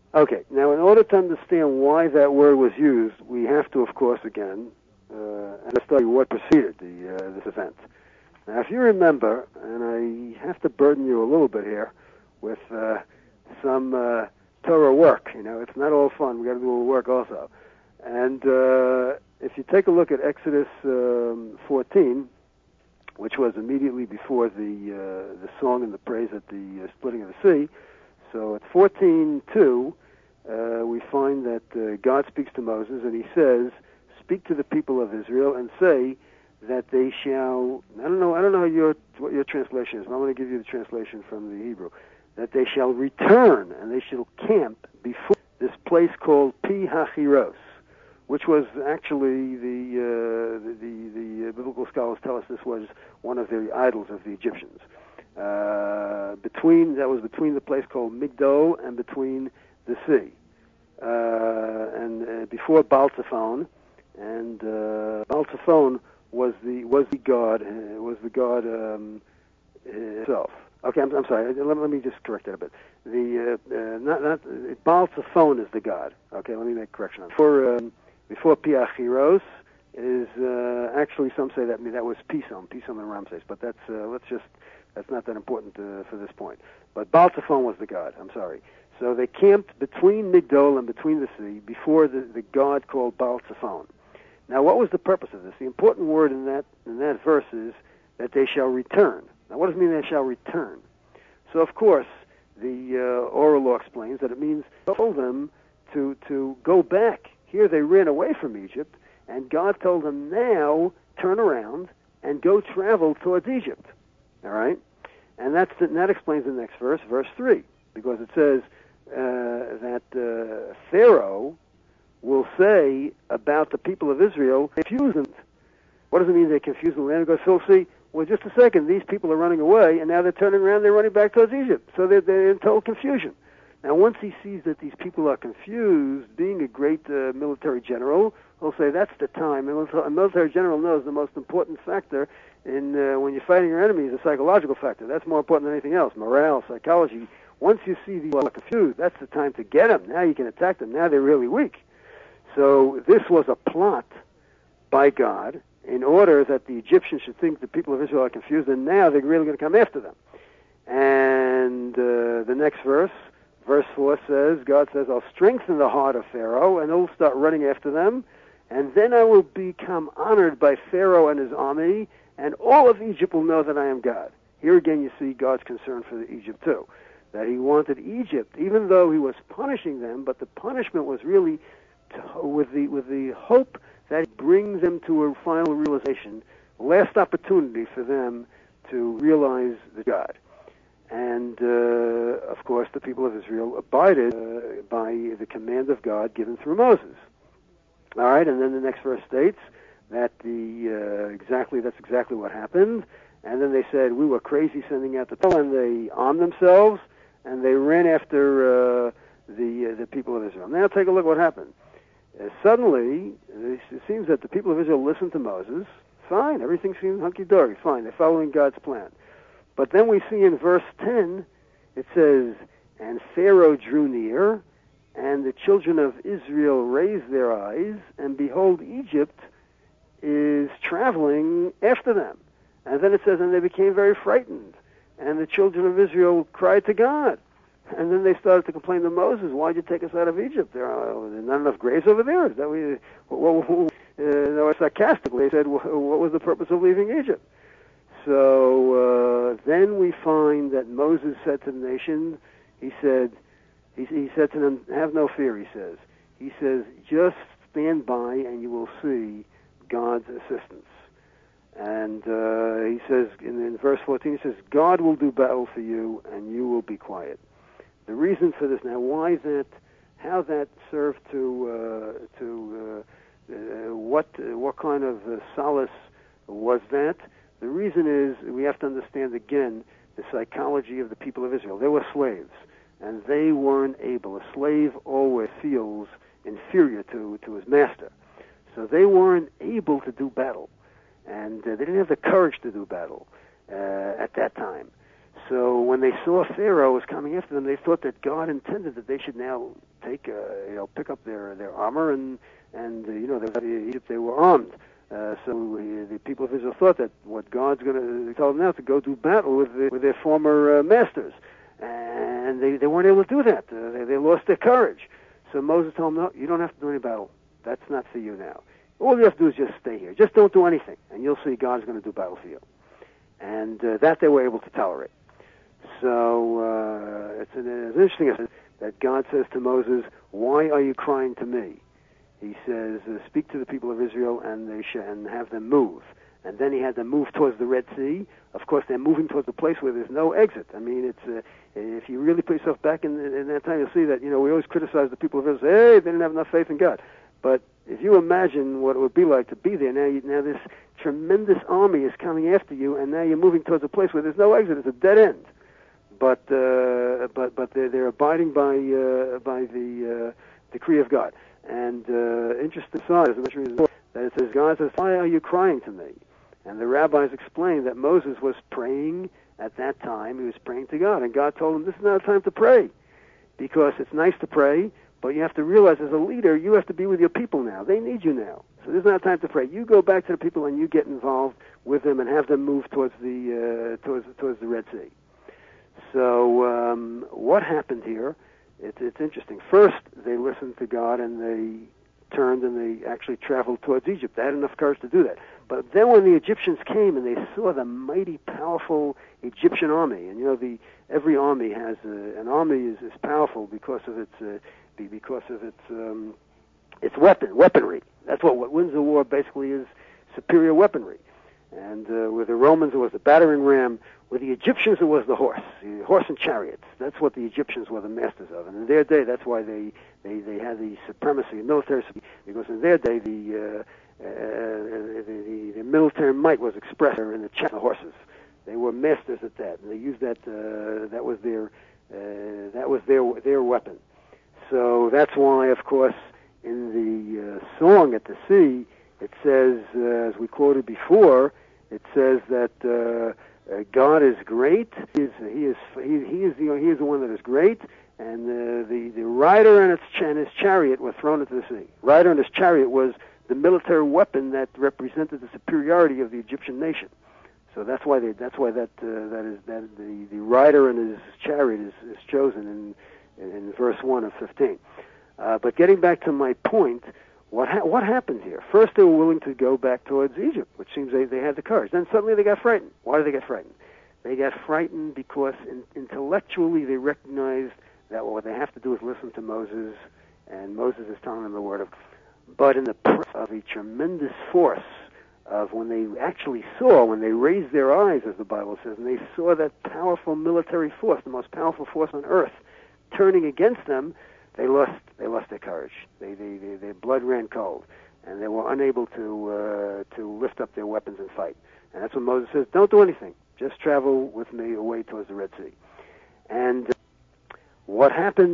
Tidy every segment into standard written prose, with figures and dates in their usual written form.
Okay, now in order to understand why that word was used, we have to, of course, again, study what preceded this event. Now, if you remember, and I have to burden you a little bit here with some Torah work. It's not all fun. We got to do a little work also. And if you take a look at Exodus 14, which was immediately before the song and the praise at the splitting of the sea, so at 14:2, we find that God speaks to Moses, and he says, "Speak to the people of Israel and say that they shall." I don't know what your translation is, but I'm going to give you the translation from the Hebrew. That they shall return and they shall camp before this place called Pi Hachiros, which was actually the biblical scholars tell us this was one of the idols of the Egyptians. Between the place called Migdol and between the sea, and before Baal Zephon, and Baal Zephon was the god himself. Okay, I'm sorry. Let me just correct that a bit. Not Baal Zephon is the god. Okay, let me make a correction on that. Before Pi Hachiros is actually some say that was Pison and Ramses, but that's not that important for this point. But Baal Zephon was the god. I'm sorry. So they camped between Migdol and between the sea before the god called Baal Zephon. Now, what was the purpose of this? The important word in that verse is that they shall return. Now, what does it mean they shall return? So, of course, the oral law explains that it means told them to go back. Here they ran away from Egypt, and God told them now turn around and go travel towards Egypt. All right, and that explains the next verse, verse 3, because it says that Pharaoh will say about the people of Israel, confuse them. What does it mean they confuse the land? Because so see. Well, just a second. These people are running away, and now they're turning around. They're running back towards Egypt. So they're in total confusion. Now, once he sees that these people are confused, being a great military general, he'll say that's the time. And a military general knows the most important factor in when you're fighting your enemy is a psychological factor. That's more important than anything else. Morale, psychology. Once you see these people are confused, that's the time to get them. Now you can attack them. Now they're really weak. So this was a plot by God in order that the Egyptians should think the people of Israel are confused, and now they're really going to come after them. And the next verse 4 says, God says, I'll strengthen the heart of Pharaoh, and he'll start running after them, and then I will become honored by Pharaoh and his army, and all of Egypt will know that I am God. Here again you see God's concern for Egypt too, that he wanted Egypt, even though he was punishing them, but the punishment was really with the hope that it brings them to a final realization, last opportunity for them to realize the God. And, of course, the people of Israel abided by the command of God given through Moses. All right, and then the next verse states that that's exactly what happened. And then they said, we were crazy sending out the people, and they armed themselves, and they ran after the people of Israel. Now take a look what happened. Suddenly, it seems that the people of Israel listened to Moses. Fine, everything seems hunky-dory. Fine, they're following God's plan. But then we see in verse 10, it says, and Pharaoh drew near, and the children of Israel raised their eyes, and behold, Egypt is traveling after them. And then it says, and they became very frightened, and the children of Israel cried to God. And then they started to complain to Moses, why'd you take us out of Egypt? There are not enough graves over there. Is that they were sarcastically. They said, what was the purpose of leaving Egypt? So then we find that Moses said to the nation, he said to them, have no fear, he says. He says, just stand by and you will see God's assistance. And he says, in verse 14, he says, God will do battle for you and you will be quiet. The reason for this now, why that, how that served what kind of solace was that? The reason is we have to understand again the psychology of the people of Israel. They were slaves, and they weren't able. A slave always feels inferior to his master, so they weren't able to do battle, and they didn't have the courage to do battle at that time. So when they saw Pharaoh was coming after them, they thought that God intended that they should now pick up their armor they were armed. So the people of Israel thought that what God's going to tell them now to go do battle with their former masters, and they weren't able to do that. They lost their courage. So Moses told them, no, you don't have to do any battle. That's not for you now. All you have to do is just stay here. Just don't do anything, and you'll see God's going to do battle for you. And that they were able to tolerate. So it's interesting that God says to Moses, why are you crying to me? He says, speak to the people of Israel and have them move. And then he had them move towards the Red Sea. Of course, they're moving towards a place where there's no exit. I mean, it's if you really put yourself back in that time, you'll see that, we always criticize the people of Israel, say, hey, they didn't have enough faith in God. But if you imagine what it would be like to be there, now this tremendous army is coming after you, and now you're moving towards a place where there's no exit. It's a dead end. But they're abiding by the decree of God. And interesting side is that it says, God says, why are you crying to me? And the rabbis explained that Moses was praying at that time. He was praying to God. And God told him, this is not a time to pray, because it's nice to pray, but you have to realize as a leader, you have to be with your people now. They need you now. So this is not a time to pray. You go back to the people and you get involved with them and have them move towards the Red Sea. So what happened here? It's interesting. First, they listened to God and they turned and they actually traveled towards Egypt. They had enough courage to do that. But then when the Egyptians came and they saw the mighty, powerful Egyptian army, and every army has an army is powerful because of its weaponry. That's what wins the war basically is superior weaponry. And with the Romans it was the battering ram. With the Egyptians it was the horse and chariots. That's what the Egyptians were the masters of. And in their day, that's why they had the supremacy, military supremacy, because in their day the military might was expressed in the chariot horses. They were masters at that, and they used that. That was their weapon. So that's why, of course, in the song at the sea, it says, as we quoted before, it says that God is great. He is the one that is great, and the rider and his chariot were thrown into the sea. Rider and his chariot was the military weapon that represented the superiority of the Egyptian nation. So that's why the rider and his chariot is chosen in verse 1 of 15. But getting back to my point, what happened here? First, they were willing to go back towards Egypt, which seems they had the courage. Then suddenly they got frightened. Why did they get frightened? They got frightened because intellectually they recognized that what they have to do is listen to Moses, and Moses is telling them the word of God. But in the presence of a tremendous force of when they raised their eyes, as the Bible says, and they saw that powerful military force, the most powerful force on earth, turning against them, they lost their courage. Their blood ran cold, and they were unable to lift up their weapons and fight. And that's when Moses says, "Don't do anything. Just travel with me away towards the Red Sea." And what happened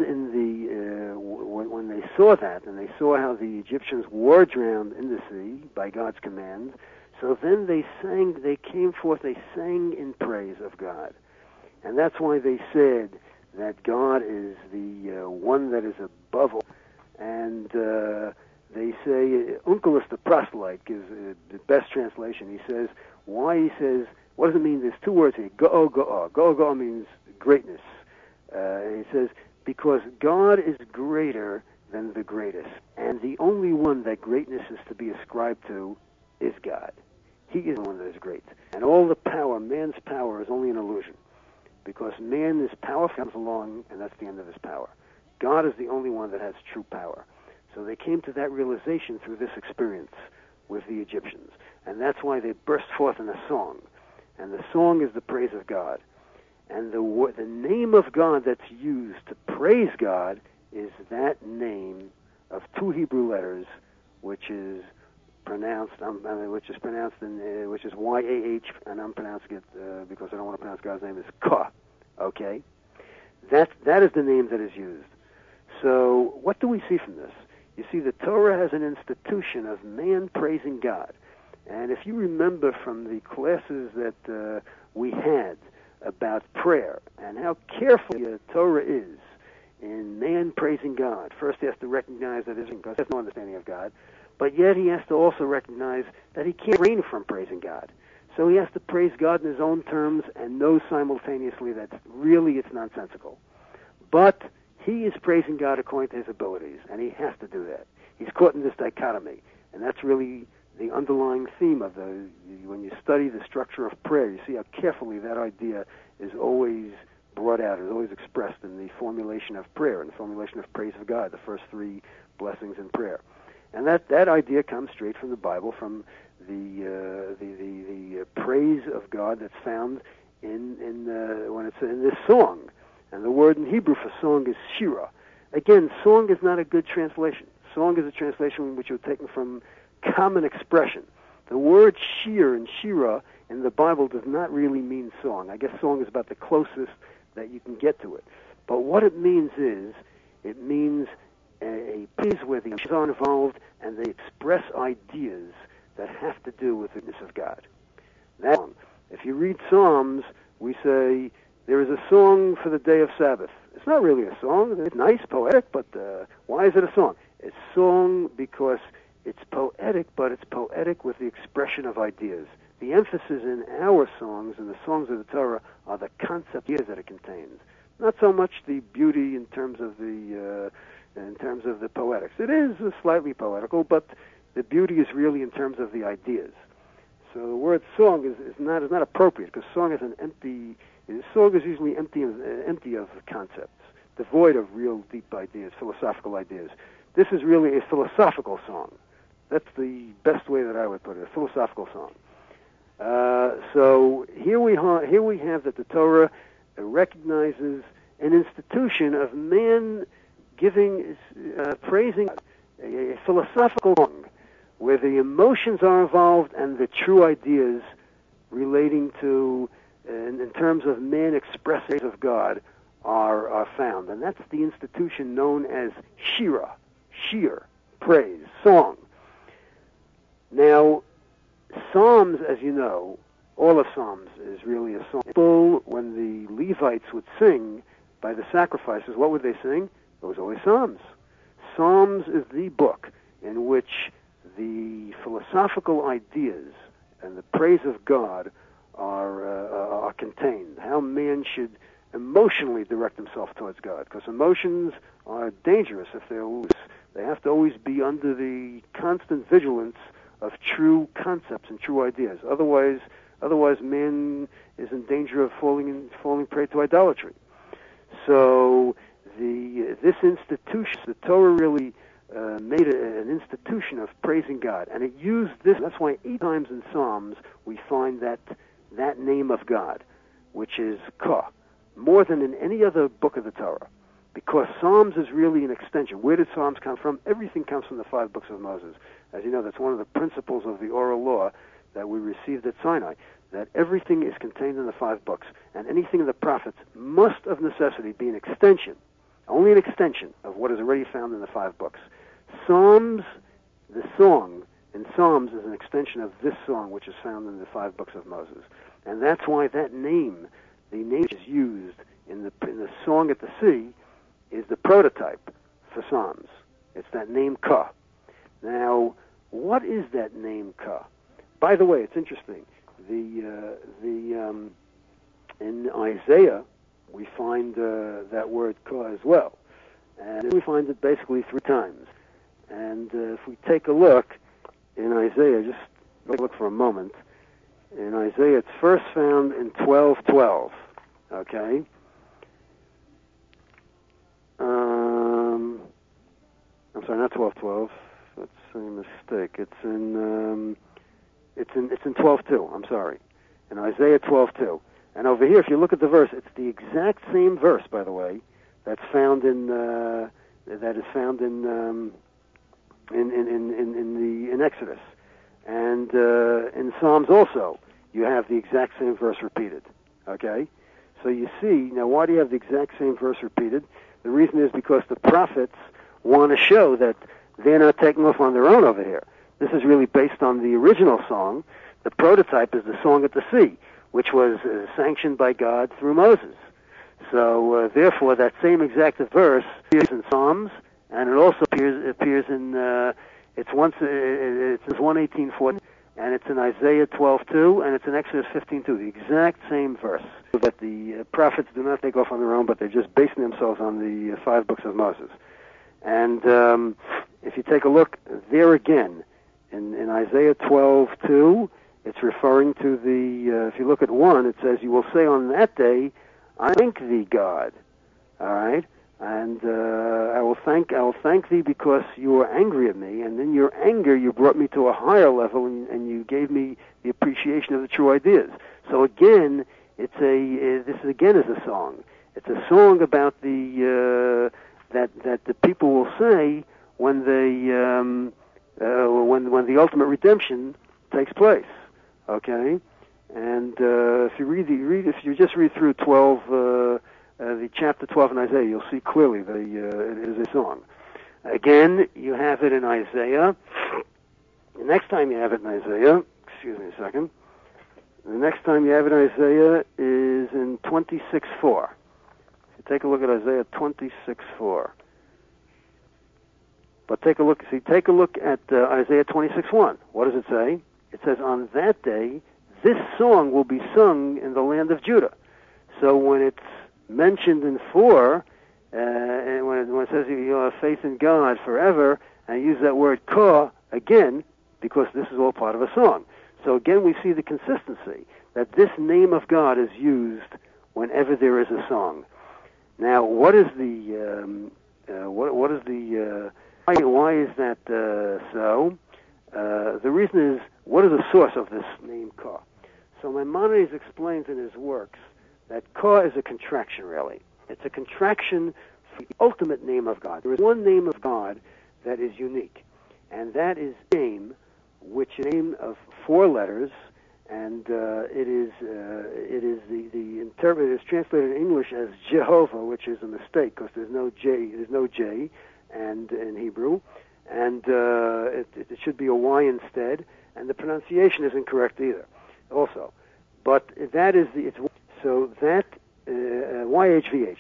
when they saw that, and they saw how the Egyptians were drowned in the sea by God's command, so then they came forth, they sang in praise of God. And that's why they said that God is the one that is above all. And they say, Onkelos the proselyte gives the best translation. He says, what does it mean? There's two words here, go'o, go'o. Go'o, go'o means greatness. And he says, because God is greater than the greatest. And the only one that greatness is to be ascribed to is God. He is the one that is great. And all the power, man's power, is only an illusion. Because man is powerful, comes along, and that's the end of his power. God is the only one that has true power. So they came to that realization through this experience with the Egyptians. And that's why they burst forth in a song. And the song is the praise of God. And the name of God that's used to praise God is that name of two Hebrew letters, which is pronounced, which is Y-A-H, and I'm pronouncing it because I don't want to pronounce God's name, is Ka. Okay? That is the name that is used. So what do we see from this? You see, the Torah has an institution of man praising God. And if you remember from the classes that we had about prayer and how careful the Torah is in man praising God. First he has to recognize that because he has no understanding of God, but yet he has to also recognize that he can't refrain from praising God. So he has to praise God in his own terms and know simultaneously that really it's nonsensical. But he is praising God according to his abilities, and he has to do that. He's caught in this dichotomy, and that's really the underlying theme of when you study the structure of prayer, you see how carefully that idea is always brought out, is always expressed in the formulation of prayer, in the formulation of praise of God, the first three blessings in prayer. And that idea comes straight from the Bible, from the praise of God that's found when it's in this song. And the word in Hebrew for song is shira. Again, song is not a good translation. Song is a translation which was taken from common expression. The word shir and shira in the Bible does not really mean song. I guess song is about the closest that you can get to it. But what it means is, it means a piece where the emotions are involved and they express ideas that have to do with the goodness of God. Now, if you read Psalms, we say, there is a song for the day of Sabbath. It's not really a song. It's nice, poetic, but why is it a song? It's song because it's poetic, but it's poetic with the expression of ideas. The emphasis in our songs and the songs of the Torah are the concept ideas that it contains, not so much the beauty in terms of the poetics. It is slightly poetical, but the beauty is really in terms of the ideas. So the word song is not appropriate, because song is usually empty of concepts, devoid of real deep ideas, philosophical ideas. This is really a philosophical song. That's the best way that I would put it, a philosophical song. So here we have that the Torah recognizes an institution of man praising a philosophical song, where the emotions are involved and the true ideas relating to, in terms of man expressing of God, are found. And that's the institution known as shira, shir, praise, song. Now, Psalms, as you know, all of Psalms is really a song. When the Levites would sing by the sacrifices, what would they sing? It was always Psalms. Psalms is the book in which the philosophical ideas and the praise of God are contained. How man should emotionally direct himself towards God, because emotions are dangerous if they're loose. They have to always be under the constant vigilance of true concepts and true ideas. Otherwise, man is in danger of falling prey to idolatry. So this institution, the Torah really made an institution of praising God, and it used this. That's why 8 times in Psalms we find that name of God, which is Ka, more than in any other book of the Torah, because Psalms is really an extension. Where did Psalms come from? Everything comes from the 5 books of Moses. As you know, that's one of the principles of the oral law that we received at Sinai, that everything is contained in the 5 books, and anything in the prophets must of necessity be an extension, only an extension of what is already found in the 5 books. Psalms, the song in Psalms is an extension of this song, which is found in the 5 books of Moses. And that's why that name, the name is used in the song at the sea, is the prototype for Psalms. It's that name Ka. Now, what is that name Ka? By the way, it's interesting. In Isaiah, we find that word Ka as well. And we find it basically 3 times. And if we take a look in Isaiah, just look for a moment. In Isaiah, it's first found in 12:12. Okay? I'm sorry, not 12:12. That's a mistake. It's in 12:2. I'm sorry. In Isaiah 12:2. And over here, if you look at the verse, it's the exact same verse, by the way, that's found in Exodus, and in Psalms also, you have the exact same verse repeated. Okay, so you see now, why do you have the exact same verse repeated? The reason is because the prophets want to show that they're not taking off on their own over here. This is really based on the original song. The prototype is the song at the sea, which was sanctioned by God through Moses. So therefore, that same exact verse appears in Psalms, and it also appears in it's 118:4, and it's in Isaiah 12:2, and it's in Exodus 15:2. The exact same verse. That the prophets do not take off on their own, but they're just basing themselves on the 5 books of Moses. And if you take a look there again, in Isaiah 12:2, it's referring to the, if you look at 1, it says, "You will say on that day, I thank thee, God." All right? And I will thank thee because you were angry at me, and in your anger you brought me to a higher level, and you gave me the appreciation of the true ideas. So again, this again is a song. It's a song about the that the people will say when they when the ultimate redemption takes place. Okay, and if you just read through 12, the chapter 12 in Isaiah, you'll see clearly that it is a song. Again, you have it in Isaiah. The next time you have it in Isaiah, excuse me a second. The next time you have it in Isaiah is in 26:4. Take a look at Isaiah 26:4. But take a look at Isaiah 26:1. What does it say? It says, "On that day, this song will be sung in the land of Judah." So when it's mentioned in 4, and when it says you have faith in God forever, and use that word "ka" again, because this is all part of a song. So again, we see the consistency that this name of God is used whenever there is a song. Now, what is the why is that so? The reason is, what is the source of this name Ka? So Maimonides explains in his works that Ka is a contraction, really. It's a contraction for the ultimate name of God. There is one name of God that is unique, and that is name, which is a name of 4 letters, and it is the interpreter is translated in English as Jehovah, which is a mistake because there's no J, and in Hebrew, and it should be a Y instead, and the pronunciation isn't correct either, also. But that is YHVH.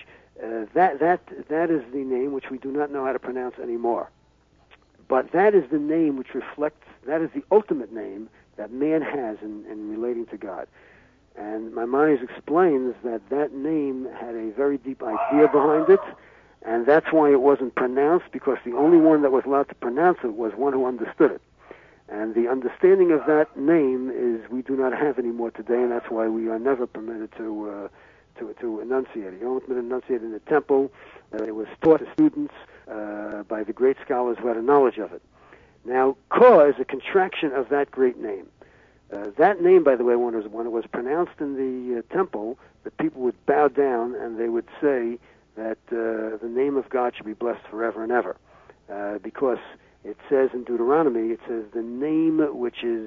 That is the name which we do not know how to pronounce anymore. But that is the name which reflects. That is the ultimate name that man has in relating to God. And Maimonides explains that name had a very deep idea behind it, and that's why it wasn't pronounced, because the only one that was allowed to pronounce it was one who understood it. And the understanding of that name is we do not have anymore today, and that's why we are never permitted to enunciate it. You only permitted to enunciate in the temple. It was taught to students by the great scholars who had a knowledge of it. Now, Ka is a contraction of that great name. That name, by the way, when it was pronounced in the temple, the people would bow down and they would say that the name of God should be blessed forever and ever. Because it says in Deuteronomy, it says the name which is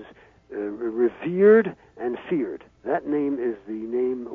revered and feared. That name is the name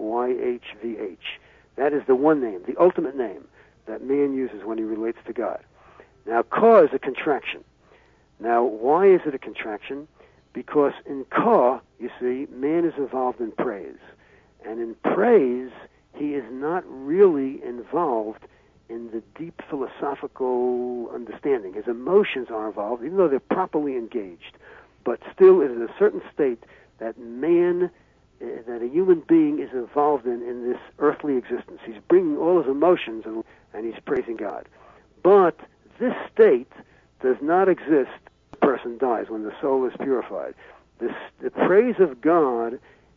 YHVH. That is the one name, the ultimate name that man uses when he relates to God. Now, Ka is a contraction. Now, why is it a contraction? Because in Ka, you see, man is involved in praise. And in praise, he is not really involved in the deep philosophical understanding. His emotions are involved, even though they're properly engaged. But still, it is a certain state that man, that a human being is involved in this earthly existence. He's bringing all his emotions and he's praising God. But this state does not exist when the person dies, when the soul is purified. The praise of God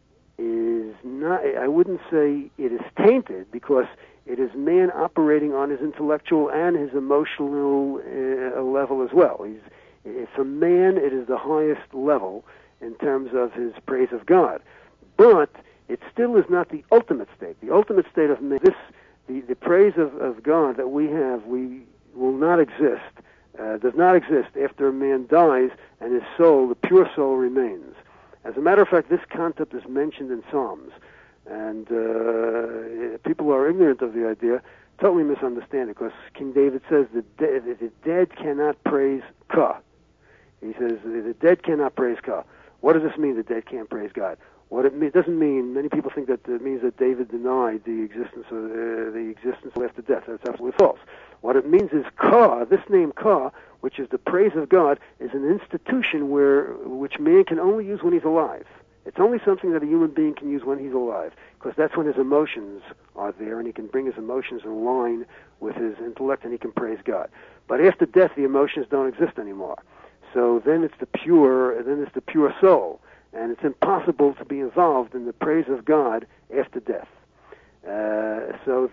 is not, I wouldn't say it is tainted, because it is man operating on his intellectual and his emotional level as well. For man, it is the highest level in terms of his praise of God. But it still is not the ultimate state. The ultimate state of man, the praise of God that we have, will not exist, does not exist after a man dies and his soul, the pure soul, remains. As a matter of fact, this concept is mentioned in Psalms, and people who are ignorant of the idea totally misunderstand it, because King David says the dead cannot praise Ka. He says the dead cannot praise Ka. What does this mean, the dead can't praise God? What it doesn't mean, many people think that it means that David denied the existence after death. That's absolutely false. What it means is Ka, this name Ka, which is the praise of God, is an institution which man can only use when he's alive. It's only something that a human being can use when he's alive, because that's when his emotions are there, and he can bring his emotions in line with his intellect, and he can praise God. But after death, the emotions don't exist anymore. So then it's the pure soul, and it's impossible to be involved in the praise of God after death. So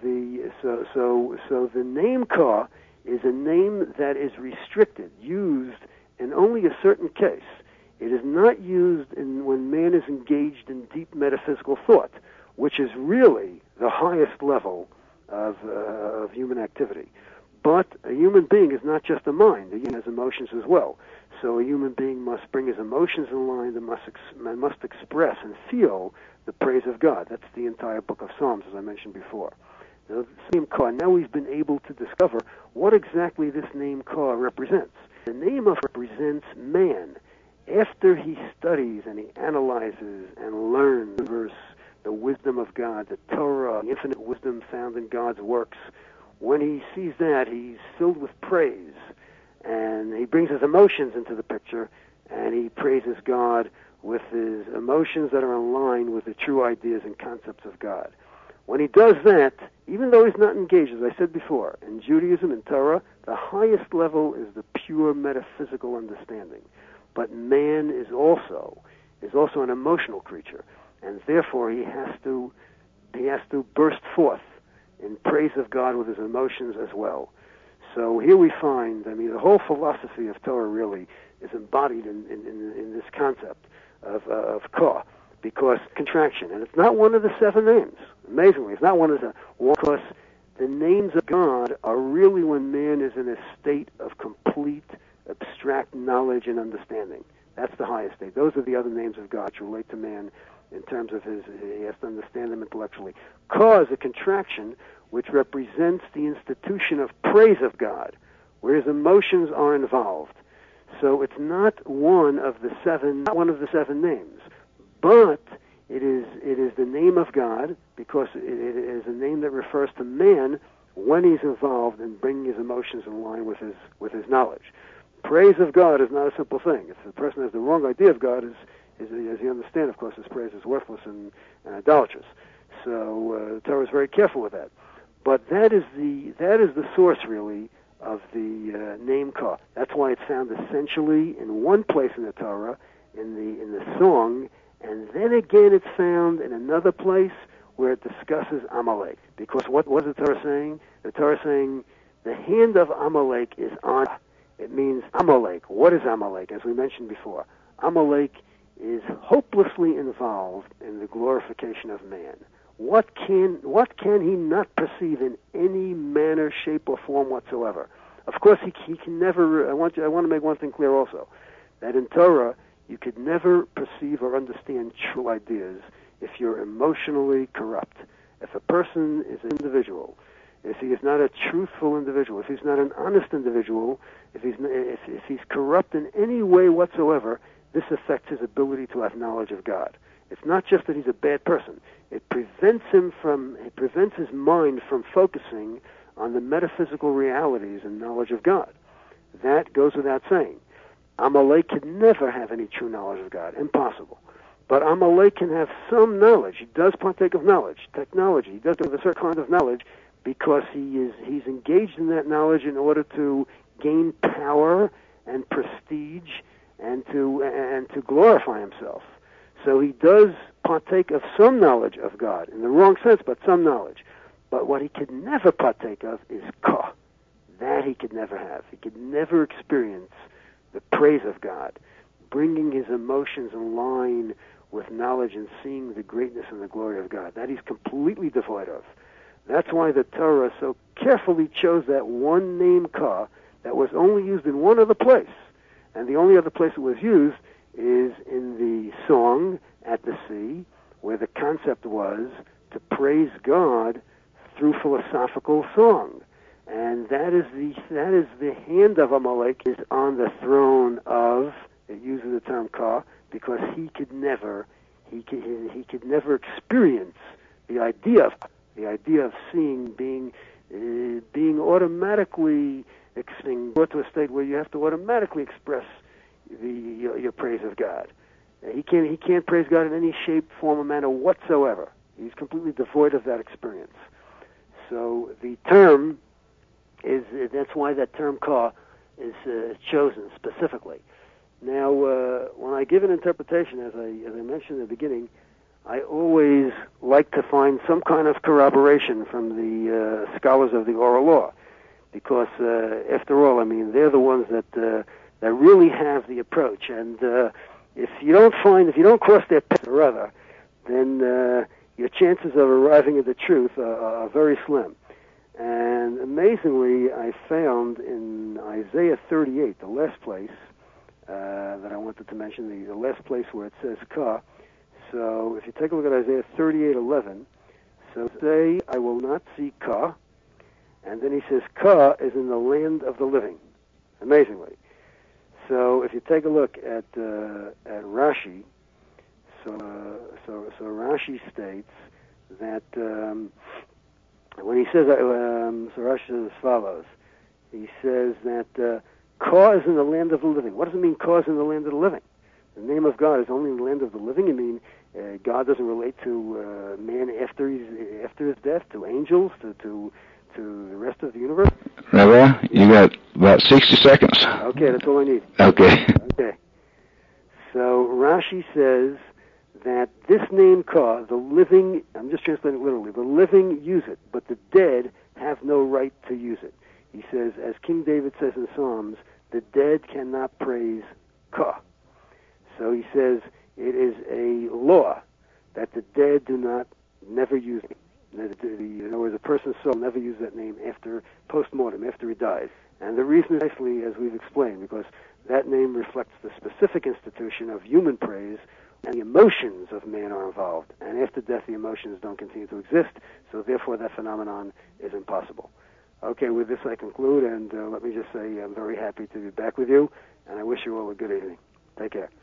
the name Ka is a name that is restricted, used in only a certain case. It is not used when man is engaged in deep metaphysical thought, which is really the highest level of human activity. But a human being is not just a mind. He has emotions as well. So a human being must bring his emotions in line and must express and feel the praise of God. That's the entire book of Psalms, as I mentioned before. The name Ka, now we've been able to discover what exactly this name Ka represents. The name of represents man. After he studies and he analyzes and learns the wisdom of God, the Torah, the infinite wisdom found in God's works, when he sees that, he's filled with praise, and he brings his emotions into the picture, and he praises God with his emotions that are in line with the true ideas and concepts of God. When he does that, even though he's not engaged, as I said before, in Judaism and Torah, the highest level is the pure metaphysical understanding. But man is also an emotional creature, and therefore he has to burst forth in praise of God with his emotions as well. So here we find, the whole philosophy of Torah really is embodied in this concept of Ka, because contraction, and it's not one of the 7 names. Amazingly, it's not one of the, because the names of God are really when man is in a state of complete abstract knowledge and understanding. That's the highest state. Those are the other names of God which relate to man in terms of he has to understand them intellectually. Ka is a contraction which represents the institution of praise of God, where his emotions are involved. So it's not one of the seven names, but it is the name of God, because it is a name that refers to man when he's involved in bringing his emotions in line with his knowledge. Praise of God is not a simple thing. If the person has the wrong idea of God, as you understand, of course, his praise is worthless and idolatrous. So Torah is very careful with that. But that is the source, really, of the name Ka. That's why it's found essentially in one place in the Torah, in the song, and then again it's found in another place where it discusses Amalek. Because what is the Torah saying? The Torah is saying the hand of Amalek is on. It means Amalek. What is Amalek? As we mentioned before, Amalek is hopelessly involved in the glorification of man. What can he not perceive in any manner, shape, or form whatsoever? Of course, he can never. I want to make one thing clear also, that in Torah you could never perceive or understand true ideas if you're emotionally corrupt. If a person is an individual, if he is not a truthful individual, if he's not an honest individual, if he's corrupt in any way whatsoever, this affects his ability to have knowledge of God. It's not just that he's a bad person. It prevents his mind from focusing on the metaphysical realities and knowledge of God. That goes without saying. Amalek can never have any true knowledge of God. Impossible. But Amalek can have some knowledge. He does partake of knowledge, technology. He does have a certain kind of knowledge because he's engaged in that knowledge in order to gain power and prestige and to glorify himself. So he does partake of some knowledge of God, in the wrong sense, but some knowledge. But what he could never partake of is Ka. That he could never have. He could never experience the praise of God, bringing his emotions in line with knowledge and seeing the greatness and the glory of God. That he's completely devoid of. That's why the Torah so carefully chose that one name Ka that was only used in one other place. And the only other place it was used is in the song at the sea, where the concept was to praise God through philosophical song. And that is the hand of Amalek is on the throne of, it uses the term Ka, because he could never he could never experience the idea of seeing, being automatically brought to a state where you have to automatically express your praise of God. He can't praise God in any shape, form, or manner whatsoever. He's completely devoid of that experience. So the term that's why that term ka is chosen specifically. Now, when I give an interpretation, as I mentioned in the beginning, I always like to find some kind of corroboration from the scholars of the oral law, because after all, I mean, they're the ones that really have the approach. And if you don't cross their path or other, then your chances of arriving at the truth are very slim. And amazingly, I found in Isaiah 38, the last place that I wanted to mention, the last place where it says ka. So if you take a look at Isaiah 38:11, so say, I will not see ka, and then he says ka is in the land of the living, amazingly. So if you take a look at Rashi, so Rashi states that when he says, so Rashi says as follows, he says that ka is in the land of the living. What does it mean, ka is in the land of the living? The name of God is only in the land of the living. I mean, God doesn't relate to man after his death, to angels, to the rest of the universe. Rabbi, you got about 60 seconds. Okay, that's all I need. Okay. Okay. So Rashi says that this name ka, the living, I'm just translating it literally, the living use it, but the dead have no right to use it. He says, as King David says in Psalms, the dead cannot praise ka. So he says it is a law that the dead never use it. In other words, a person's soul never use that name after post-mortem, after he dies. And the reason is actually, as we've explained, because that name reflects the specific institution of human praise, and the emotions of man are involved. And after death, the emotions don't continue to exist, so therefore that phenomenon is impossible. Okay, with this I conclude, and let me just say I'm very happy to be back with you, and I wish you all a good evening. Take care.